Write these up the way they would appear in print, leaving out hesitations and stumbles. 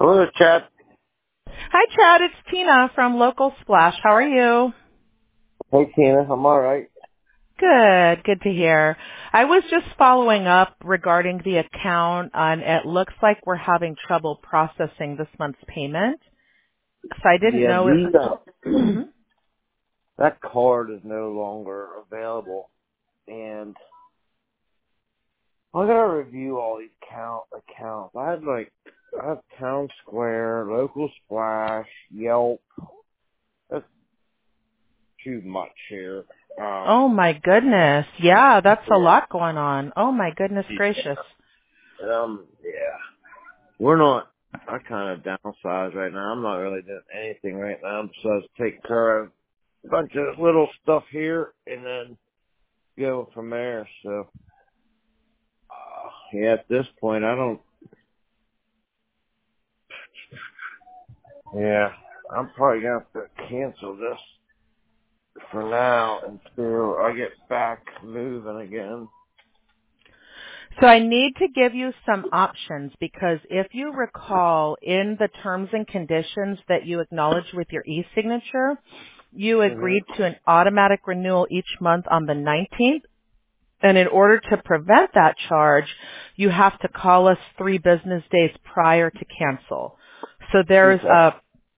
Hello, Chad. Hi, Chad. It's Tina from Local Splash. How are you? Hey, Tina. I'm all right. Good. Good to hear. I was just following up regarding the account, and it looks like we're having trouble processing this month's payment. So I didn't Yeah, know if... hmm that card is no longer available, and I gotta review all these accounts. I have Town Square, Local Splash, Yelp. That's too much here. Oh, my goodness. Yeah, that's a Yeah. lot going on. Oh, my goodness gracious. Yeah. We're not. I kind of downsized right now. I'm not really doing anything right now besides take care of a bunch of little stuff here and then go from there. So, yeah, at this point, I don't. Yeah, I'm probably gonna have to cancel this for now until I get back moving again. So I need to give you some options because if you recall in the terms and conditions that you acknowledged with your e-signature, you Mhm. agreed to an automatic renewal each month on the 19th. And in order to prevent that charge, you have to call us 3 business days prior to cancel. So there's Okay. a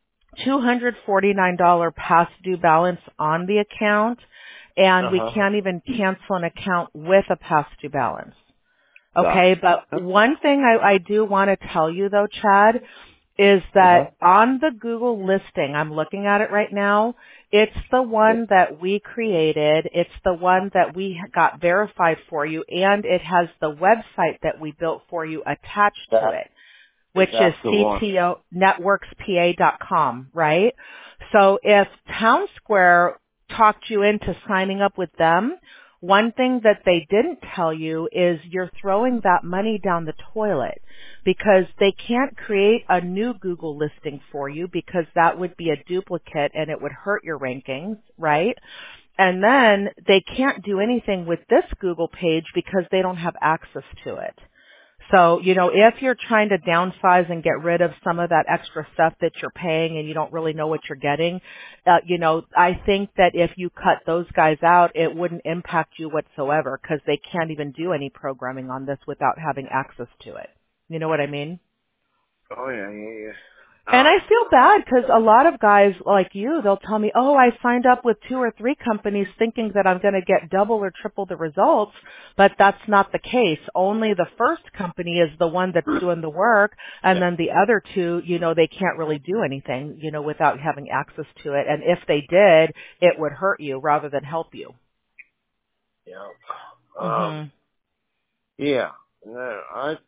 $249 past due balance on the account, and we Uh-huh. can't even cancel an account with a past due balance. Gotcha. Okay, but one thing I do want to tell you though, Chad, is Uh-huh. that on the Google listing, I'm looking at it right now, it's the Yeah. one that we created, it's the one that we got verified for you, and it has the website that we built for you attached to That, it, which is that's the one. ctonetworkspa.com, right? So if Town Square talked you into signing up with them, one thing that they didn't tell you is you're throwing that money down the toilet because they can't create a new Google listing for you because that would be a duplicate and it would hurt your rankings, right? And then they can't do anything with this Google page because they don't have access to it. So, if you're trying to downsize and get rid of some of that extra stuff that you're paying and you don't really know what you're getting, I think that if you cut those guys out, it wouldn't impact you whatsoever because they can't even do any programming on this without having access to it. You know what I mean? Oh, yeah, yeah, yeah. And I feel bad because a lot of guys like you, they'll tell me, oh, I signed up with 2 or 3 companies thinking that I'm going to get double or triple the results, but that's not the case. Only the first company is the one that's doing the work, and then the other 2, they can't really do anything, without having access to it. And if they did, it would hurt you rather than help you. Yeah. hmm Yeah. No,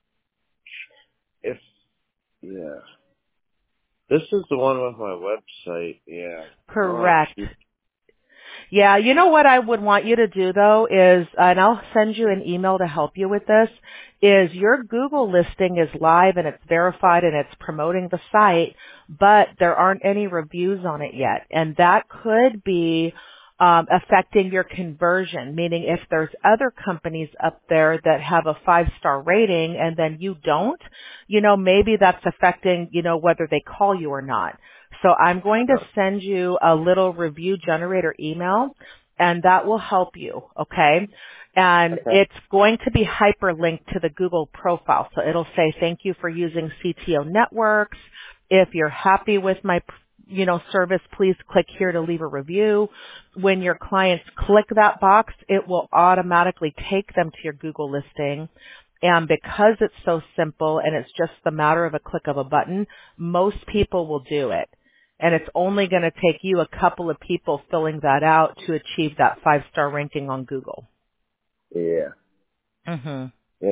if, yeah. This is the one with my website, yeah. Oh, Correct. shoot. Yeah, you know what I would want you to do though is, and I'll send you an email to help you with this, is your Google listing is live and it's verified and it's promoting the site, but there aren't any reviews on it yet. And that could be affecting your conversion, meaning if there's other companies up there that have a 5-star rating and then you don't, maybe that's affecting, whether they call you or not. So I'm going to send you a little review generator email and that will help you, okay? And Okay. it's going to be hyperlinked to the Google profile. So it'll say, thank you for using CTO Networks. If you're happy with my service, please click here to leave a review. When your clients click that box, it will automatically take them to your Google listing. And because it's so simple and it's just the matter of a click of a button, most people will do it. And it's only going to take you a couple of people filling that out to achieve that 5-star ranking on Google. Yeah. Mhm. Yeah.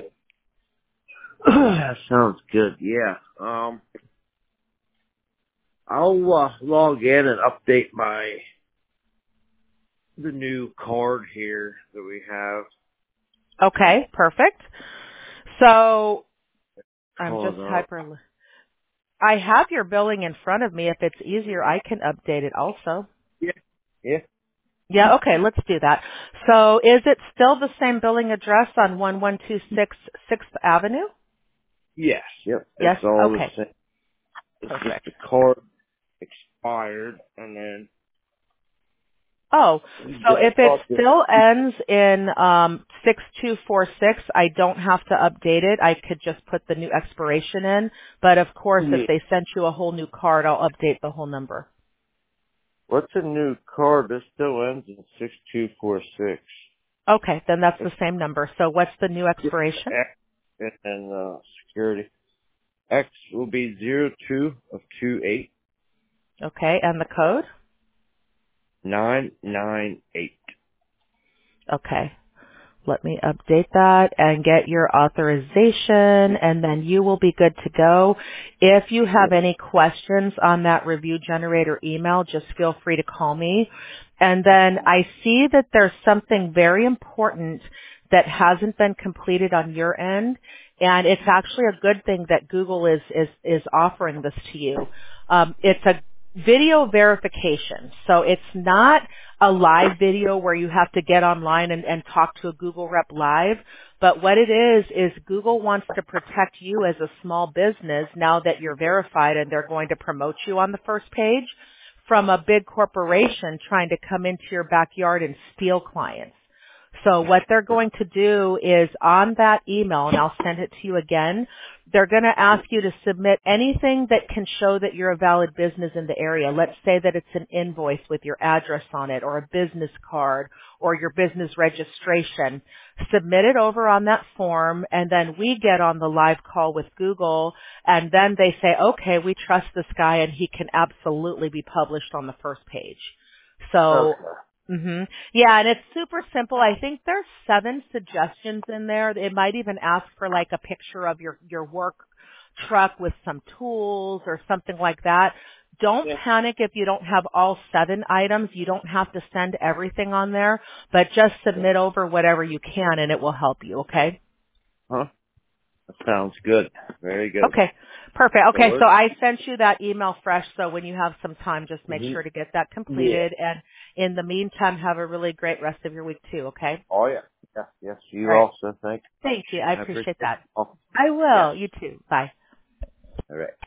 That sounds good, yeah. I'll log in and update the new card here that we have. Okay, perfect. So I'm just Pulling up. I have your billing in front of me. If it's easier, I can update it also. Yeah. Yeah. Yeah, okay, let's do that. So is it still the same billing address on 1126 6th Avenue? Yes. Yep. Yes? It's all the Okay. same. It's just Perfect. the card expired, and then Oh, so if it talked to still ends in 6246, I don't have to update it. I could just put the new expiration in. But of course, if yeah. they sent you a whole new card, I'll update the whole number. What's a new card? This still ends in 6246. Okay, then that's the It's same number. So what's the new just expiration? X and security. X will be 02 of 28 Okay, and the code? 998. Okay. Let me update that and get your authorization, and then you will be good to go. If you have Yep. any questions on that review generator email, just feel free to call me. And then I see that there's something very important that hasn't been completed on your end, and it's actually a good thing that Google is offering this to you. It's a video verification. So it's not a live video where you have to get online and talk to a Google rep live. But what it is Google wants to protect you as a small business now that you're verified and they're going to promote you on the first page from a big corporation trying to come into your backyard and steal clients. So what they're going to do is on that email, and I'll send it to you again, they're going to ask you to submit anything that can show that you're a valid business in the area. Let's say that it's an invoice with your address on it, or a business card, or your business registration. Submit it over on that form, and then we get on the live call with Google, and then they say, okay, we trust this guy, and he can absolutely be published on the first page. So Okay. yeah, and it's super simple. I think there's 7 suggestions in there. It might even ask for like a picture of your work truck with some tools or something like that. Don't Yeah. panic if you don't have all 7 items. You don't have to send everything on there, but just submit over whatever you can and it will help you, okay? Huh? That sounds good. Very good. Okay, perfect. So Okay, so we're, I sent you that email fresh, so when you have some time, just make hmm sure to get that Yeah. completed. And in the meantime, have a really great rest of your week too, okay? Oh, yeah. Yeah. Yes, All you right. also. Thank Thank you. I you. I appreciate appreciate it. that. Oh, I yes. will. You too. Bye. All right.